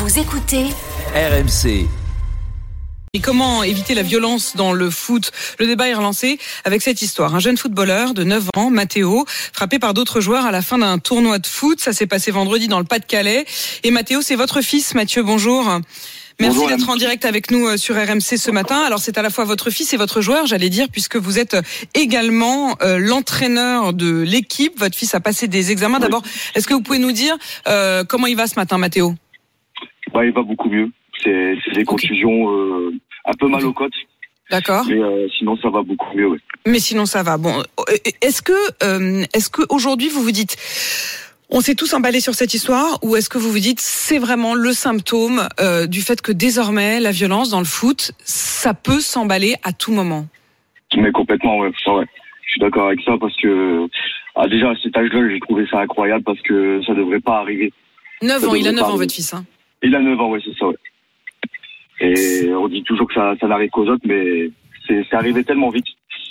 Vous écoutez RMC. Et comment éviter la violence dans le foot? Le débat est relancé avec cette histoire. Un jeune footballeur de 9 ans, Mathéo, frappé par d'autres joueurs à la fin d'un tournoi de foot. Ça s'est passé vendredi dans le Pas-de-Calais. Et Mathéo, c'est votre fils, Mathieu, bonjour. Merci Bonjour, d'être en direct avec nous sur RMC ce matin. Alors c'est à la fois votre fils et votre joueur, j'allais dire, puisque vous êtes également l'entraîneur de l'équipe. Votre fils a passé des examens. D'abord, est-ce que vous pouvez nous dire comment il va ce matin, Mathéo? Il va beaucoup mieux. C'est des contusions, un peu mal aux côtes. D'accord. Mais sinon ça va beaucoup mieux. Ouais. Mais sinon ça va. Bon, est-ce que aujourd'hui vous vous dites, on s'est tous emballés sur cette histoire, ou est-ce que vous vous dites c'est vraiment le symptôme du fait que désormais la violence dans le foot, ça peut s'emballer à tout moment? Mais complètement, ouais. Ouais. Je suis d'accord avec ça parce que déjà à cet âge-là, j'ai trouvé ça incroyable parce que ça devrait pas arriver. 9 ans, il a 9 ans votre fils, hein. Il a 9 ans, ouais, c'est ça, ouais. Et on dit toujours que ça n'arrive qu'aux autres, mais c'est arrivé tellement vite.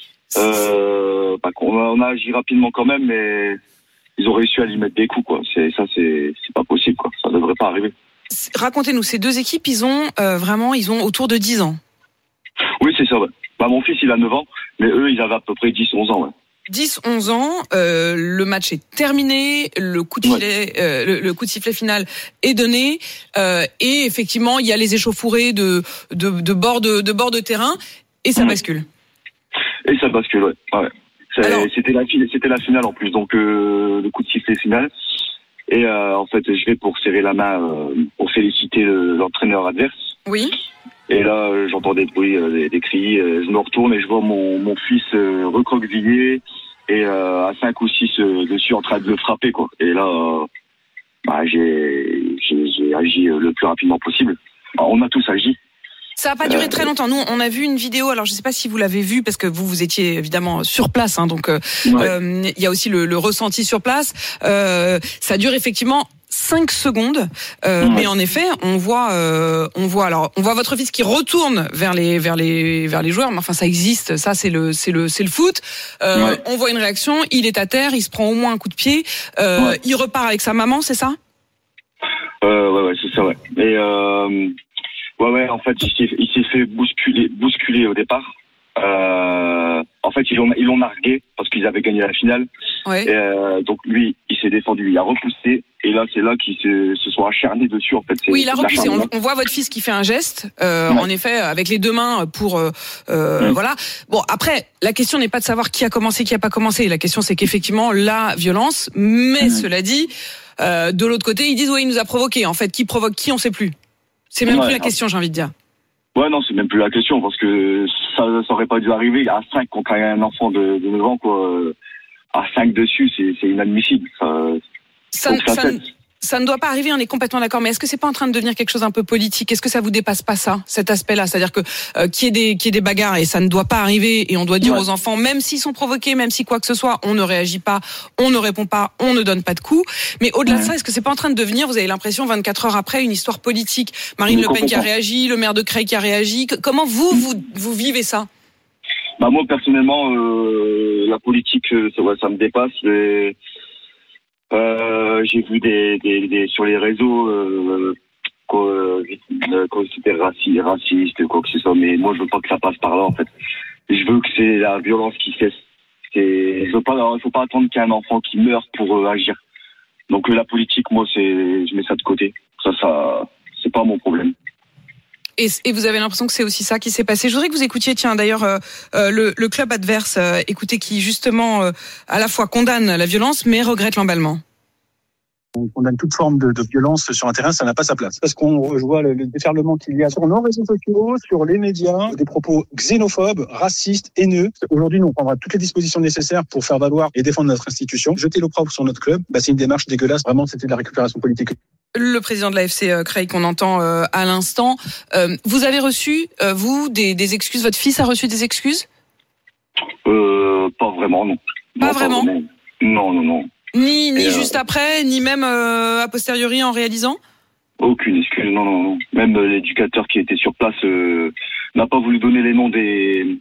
On a agi rapidement quand même, mais ils ont réussi à lui mettre des coups, quoi. C'est pas possible, quoi. Ça devrait pas arriver. Racontez-nous, ces deux équipes, ils ont autour de 10 ans. Oui, c'est ça, ouais. Mon fils, il a 9 ans, mais eux, ils avaient à peu près 10-11 ans, ouais. 10-11 ans, le match est terminé, le coup de filet, le coup de sifflet final est donné, et effectivement il y a les échauffourées de bord de terrain, et ça bascule. Et ça bascule, ouais. Alors, c'était la finale en plus, donc le coup de sifflet final. Et en fait, je vais pour serrer la main pour féliciter l'entraîneur adverse. Oui. Et là, j'entends des bruits, des cris. Je me retourne et je vois mon fils recroquevillé et à 5 ou 6 dessus en train de le frapper, quoi. Et là, j'ai agi le plus rapidement possible. On a tous agi. Ça n'a pas duré très longtemps. Nous, on a vu une vidéo. Alors, je ne sais pas si vous l'avez vue parce que vous étiez évidemment sur place. Hein, donc, il y a aussi le ressenti sur place. Ça dure effectivement 5 secondes, mais en effet, on voit votre fils qui retourne vers les joueurs. Mais enfin, ça existe. Ça, c'est le foot. On voit une réaction. Il est à terre. Il se prend au moins un coup de pied. Il repart avec sa maman, c'est ça? Ouais, c'est ça, ouais. Et en fait, il s'est fait bousculer au départ. En fait, ils l'ont nargué parce qu'ils avaient gagné la finale. Ouais. Et donc lui, il s'est défendu, il a repoussé, et là, c'est là qu'ils se sont acharnés dessus. En fait, oui, il a repoussé. On voit votre fils qui fait un geste, en effet, avec les deux mains pour voilà. Bon, après, la question n'est pas de savoir qui a commencé, qui a pas commencé. La question, c'est qu'effectivement, la violence. Mais cela dit, de l'autre côté, ils disent il nous a provoqué. En fait, qui provoque qui, on sait plus. C'est même plus la question, j'ai envie de dire. Ouais, non, c'est même plus la question, parce que ça aurait pas dû arriver à 5 contre un enfant de 9 ans, quoi. À 5 dessus, c'est inadmissible. Ça ne doit pas arriver, on est complètement d'accord. Mais est-ce que c'est pas en train de devenir quelque chose un peu politique? Est-ce que ça vous dépasse pas ça, cet aspect-là? C'est-à-dire que qu'il y ait des bagarres, et ça ne doit pas arriver, et on doit dire aux enfants, même s'ils sont provoqués, même si quoi que ce soit, on ne réagit pas, on ne répond pas, on ne donne pas de coups. Mais au-delà de ça, est-ce que c'est pas en train de devenir, vous avez l'impression, 24 heures après, une histoire politique? Marine Le Pen qui a réagi, le maire de Creil qui a réagi. Comment vous vivez ça? Moi, personnellement, la politique, ça me dépasse. J'ai vu des sur les réseaux quand c'était raciste, quoi que ce soit, mais moi je veux pas que ça passe par là, en fait. Je veux que c'est la violence qui cesse. Il faut pas attendre qu'il y ait un enfant qui meure pour agir. Donc la politique, moi je mets ça de côté. Ça c'est pas mon problème. Et vous avez l'impression que c'est aussi ça qui s'est passé. Je voudrais que vous écoutiez, d'ailleurs, le club adverse, écoutez, qui justement à la fois condamne la violence, mais regrette l'emballement. On condamne toute forme de violence sur un terrain, ça n'a pas sa place. Parce qu'on voit le déferlement qu'il y a sur nos réseaux sociaux, sur les médias, des propos xénophobes, racistes, haineux. Aujourd'hui, nous, on prendra toutes les dispositions nécessaires pour faire valoir et défendre notre institution. Jeter l'opprobre sur notre club, c'est une démarche dégueulasse. Vraiment, c'était de la récupération politique. Le président de la FC Creil qu'on entend à l'instant. Vous avez reçu, vous, des excuses? Votre fils a reçu des excuses? Pas vraiment, non. Pas vraiment? Non. Ni juste après, ni même a posteriori en réalisant? Aucune excuse, non. Même l'éducateur qui était sur place n'a pas voulu donner les noms des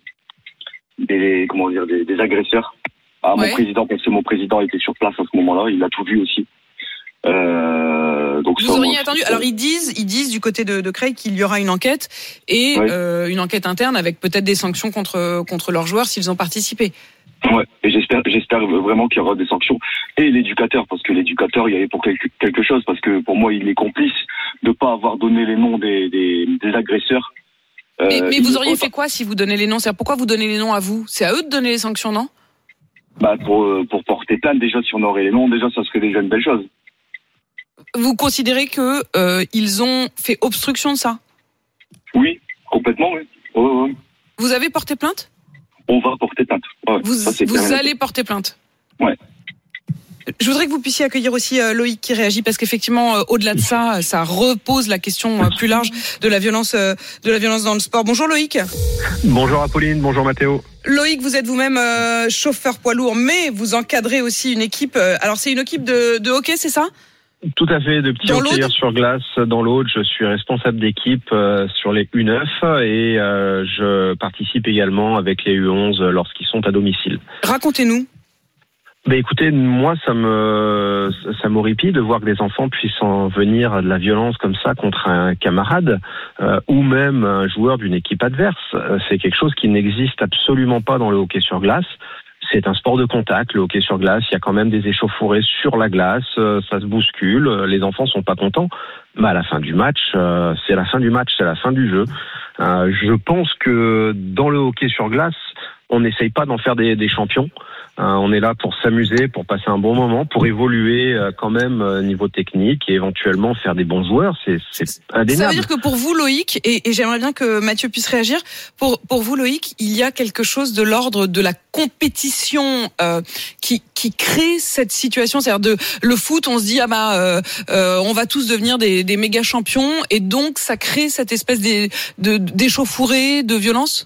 agresseurs à mon président, parce que mon président était sur place à ce moment-là, il a tout vu aussi. Donc vous auriez attendu. Alors ils disent du côté de Creil qu'il y aura une enquête et une enquête interne avec peut-être des sanctions contre leurs joueurs s'ils ont participé. Ouais, et j'espère vraiment qu'il y aura des sanctions. Et l'éducateur, parce que l'éducateur, il y avait pour quelque chose, parce que pour moi, il est complice de pas avoir donné les noms des agresseurs. Mais vous auriez fait quoi si vous donnez les noms? C'est-à-dire, pourquoi vous donnez les noms à vous? C'est à eux de donner les sanctions, non? Bah pour porter plainte, déjà, si on aurait les noms, déjà, ça serait déjà une belle chose. Vous considérez que ils ont fait obstruction de ça? Oui, complètement, oui. Ouais. Vous avez porté plainte? On va porter plainte. Ouais, vous allez porter plainte? Ouais. Je voudrais que vous puissiez accueillir aussi Loïc qui réagit parce qu'effectivement, au-delà de ça, ça repose la question plus large de la violence dans le sport. Bonjour Loïc. Bonjour Apolline, bonjour Mathéo. Loïc, vous êtes vous-même chauffeur poids lourd, mais vous encadrez aussi une équipe. Alors c'est une équipe de hockey, c'est ça? Tout à fait, de petits hockeyeurs sur glace dans l'Aude. Je suis responsable d'équipe sur les U9 et je participe également avec les U11 lorsqu'ils sont à domicile. Racontez-nous. Ben écoutez, moi ça m'horripile de voir que des enfants puissent en venir à de la violence comme ça contre un camarade ou même un joueur d'une équipe adverse. C'est quelque chose qui n'existe absolument pas dans le hockey sur glace. C'est un sport de contact, le hockey sur glace. Il y a quand même des échauffourées sur la glace, ça se bouscule, les enfants sont pas contents. Mais à la fin du match, c'est la fin du match, c'est la fin du jeu. Je pense que dans le hockey sur glace, on n'essaye pas d'en faire des champions. On est là pour s'amuser, pour passer un bon moment, pour évoluer quand même niveau technique et éventuellement faire des bons joueurs. C'est indéniable. Ça veut dire que pour vous, Loïc, et j'aimerais bien que Mathieu puisse réagir, pour vous, Loïc, il y a quelque chose de l'ordre de la compétition qui crée cette situation. C'est-à-dire le foot, on se dit on va tous devenir des méga champions et donc ça crée cette espèce d'échauffourée, de violence.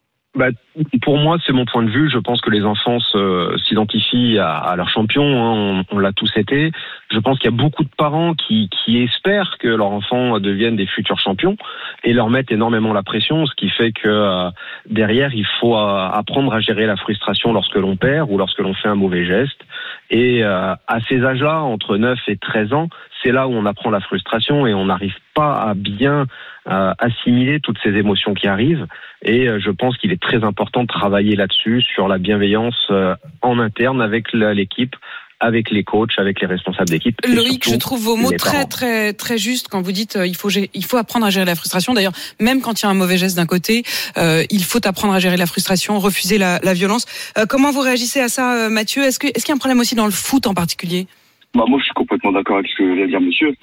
Pour moi, c'est mon point de vue. Je pense que les enfants s'identifient à leur champion. Hein. On l'a tous été. Je pense qu'il y a beaucoup de parents qui espèrent que leurs enfants deviennent des futurs champions et leur mettent énormément la pression, ce qui fait que derrière, il faut apprendre à gérer la frustration lorsque l'on perd ou lorsque l'on fait un mauvais geste. Et à ces âges-là, entre 9 et 13 ans, c'est là où on apprend la frustration et on n'arrive pas à bien assimiler toutes ces émotions qui arrivent. Et je pense qu'il est très important de travailler là-dessus, sur la bienveillance en interne avec l'équipe, avec les coachs, avec les responsables d'équipe. Loïc, je trouve vos mots très très très justes quand vous dites il faut apprendre à gérer la frustration. D'ailleurs, même quand il y a un mauvais geste d'un côté, il faut apprendre à gérer la frustration, refuser la violence. Comment vous réagissez à ça, Mathieu? Est-ce qu'il y a un problème aussi dans le foot en particulier? Moi, je suis complètement d'accord avec ce que vient de dire monsieur.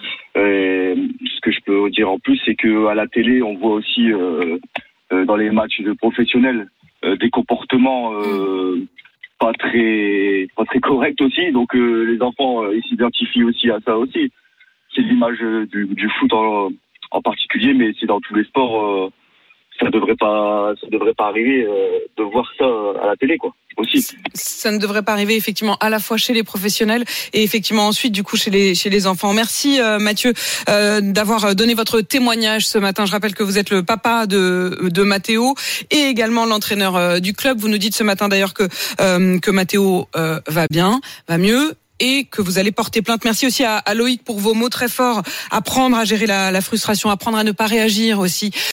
Ce que je peux dire en plus, c'est que à la télé, on voit aussi dans les matchs de professionnels des comportements pas très corrects aussi. Donc les enfants ils s'identifient aussi à ça aussi. C'est l'image du foot en particulier, mais c'est dans tous les sports. Ça devrait pas arriver de voir ça à la télé, quoi. Aussi. Ça ne devrait pas arriver effectivement à la fois chez les professionnels et effectivement ensuite du coup chez les enfants. Merci Mathieu d'avoir donné votre témoignage ce matin. Je rappelle que vous êtes le papa de Mathéo et également l'entraîneur du club. Vous nous dites ce matin d'ailleurs que Mathéo va bien, va mieux, et que vous allez porter plainte. Merci aussi à Loïc pour vos mots très forts. Apprendre à gérer la frustration, apprendre à ne pas réagir aussi.